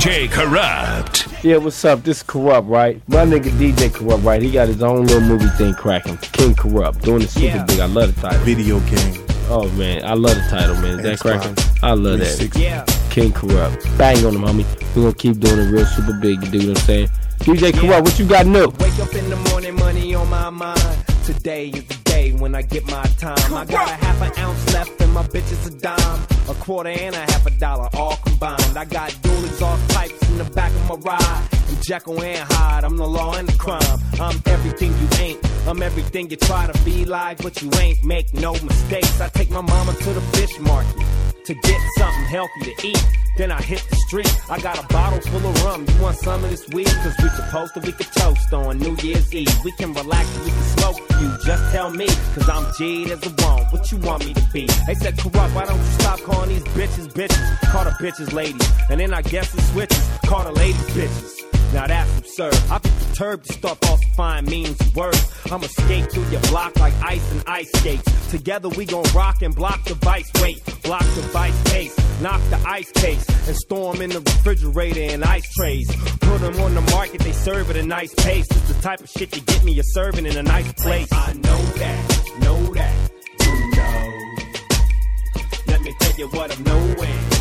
DJ Corrupt. Yeah, what's up? This is Corrupt, right? My nigga DJ Corrupt, right? He got his own little movie thing cracking. King Corrupt, doing it super big. I love the title. Video game. Oh, man. I love the title, man. Is that cracking? I love that. Yeah. King Corrupt. Bang on him, homie. We're going to keep doing it real super big. You do what I'm saying? DJ Corrupt, what you got new? Wake up in the morning, money on my mind. Today is the day when I get my time. I got a half an ounce left and my bitch is a dime. A quarter and a half $1, all combined. I got dual exhaust pipes in the back of my ride. I'm Jekyll and Hyde, I'm the law and the crime. I'm everything you ain't, I'm everything you try to be like, but you ain't. Make no mistakes, I take my mama to the fish market to get something healthy to eat. Then I hit the street, I got a bottle full of rum. You want some of this weed? Cause we supposed to, we could toast on New Year's Eve. We can relax, we can smoke you, just tell me. Cause I'm G'd as a one, what you want me to be? They said Corrupt, why don't you stop calling these bitches bitches? Call the bitches ladies, and then I guess it switches. Call the ladies bitches. Now that's absurd. I be perturbed to start falsifying meanings of words. I'ma skate through your block like ice and ice skates. Together we gon' rock and block the vice. Wait, block the vice case, knock the ice case, and store 'em in the refrigerator in ice trays. Put 'em on the market, they serve at a nice pace. It's the type of shit you get me, you're serving in a nice place. I know that, you know. Let me tell you what I'm knowing.